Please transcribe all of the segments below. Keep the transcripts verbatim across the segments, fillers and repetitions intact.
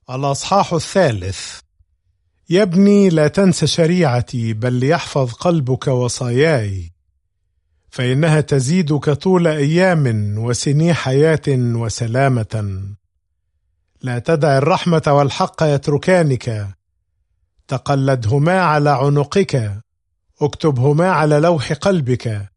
الأصحاح الثالث. يا ابني، لا تنس شريعتي، بل ليحفظ قلبك وصاياي، فإنها تزيدك طول أيام وسني حياة وسلامة. لا تدع الرحمة والحق يتركانك، تقلدهما على عنقك، اكتبهما على لوح قلبك،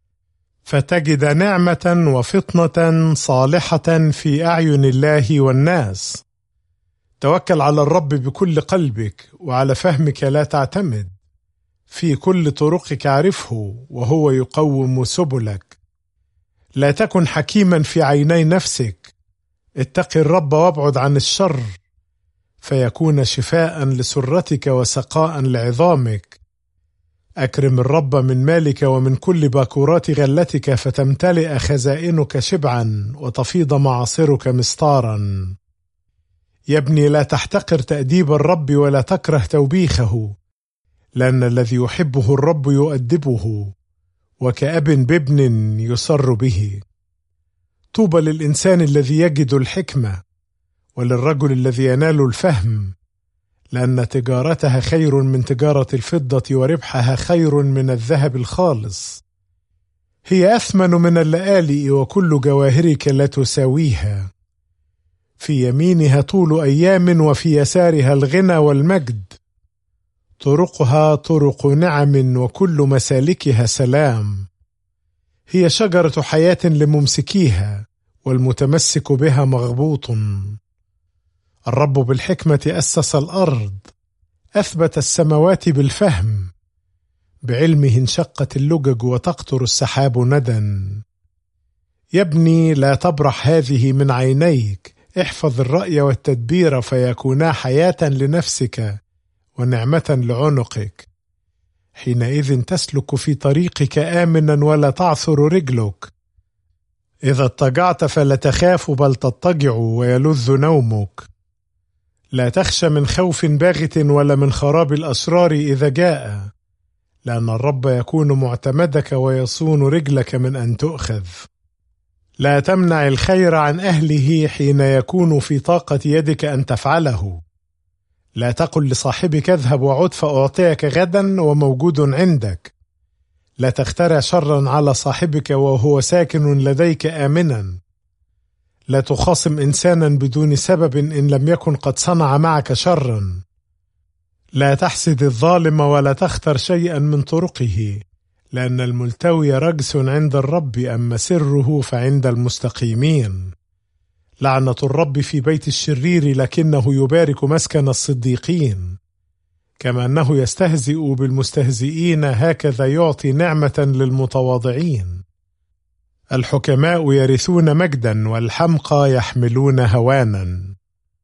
فتجد نعمة وفطنة صالحة في أعين الله والناس. توكل على الرب بكل قلبك، وعلى فهمك لا تعتمد، في كل طرقك عرفه وهو يقوم سبلك. لا تكن حكيما في عيني نفسك، اتق الرب وابعد عن الشر، فيكون شفاء لسرتك وسقاء لعظامك. أكرم الرب من مالك ومن كل باكورات غلتك، فتمتلئ خزائنك شبعا وتفيض معاصرك مسطارا. يا ابني، لا تحتقر تأديب الرب ولا تكره توبيخه، لأن الذي يحبه الرب يؤدبه، وكأب بابن يسر به. طوبى للإنسان الذي يجد الحكمة، وللرجل الذي ينال الفهم، لأن تجارتها خير من تجارة الفضة، وربحها خير من الذهب الخالص. هي أثمن من اللآلئ، وكل جواهرك لا تساويها. في يمينها طول أيام، وفي يسارها الغنى والمجد. طرقها طرق نعم، وكل مسالكها سلام. هي شجرة حياة لممسكيها، والمتمسك بها مغبوط. الرب بالحكمة أسس الأرض، أثبت السماوات بالفهم. بعلمه انشقت اللجج، وتقطر السحاب ندى. يا ابني، لا تبرح هذه من عينيك، احفظ الرأي والتدبير، فيكونا حياة لنفسك ونعمة لعنقك. حينئذ تسلك في طريقك آمنا، ولا تعثر رجلك. إذا اضطجعت فلا تخاف، بل تضطجع ويلذ نومك. لا تخشى من خوف باغت، ولا من خراب الأشرار إذا جاء، لأن الرب يكون معتمدك، ويصون رجلك من أن تؤخذ. لا تمنع الخير عن أهله حين يكون في طاقة يدك أن تفعله. لا تقل لصاحبك اذهب وعد فأعطيك غدا وموجود عندك. لا تخترع شرا على صاحبك وهو ساكن لديك آمنا. لا تخاصم إنسانا بدون سبب إن لم يكن قد صنع معك شرا. لا تحسد الظالم، ولا تختر شيئا من طرقه، لأن الملتوي رجس عند الرب، أما سره فعند المستقيمين. لعنة الرب في بيت الشرير، لكنه يبارك مسكن الصديقين. كما أنه يستهزئ بالمستهزئين، هكذا يعطي نعمة للمتواضعين. الحكماء يرثون مجدا، والحمقى يحملون هوانا.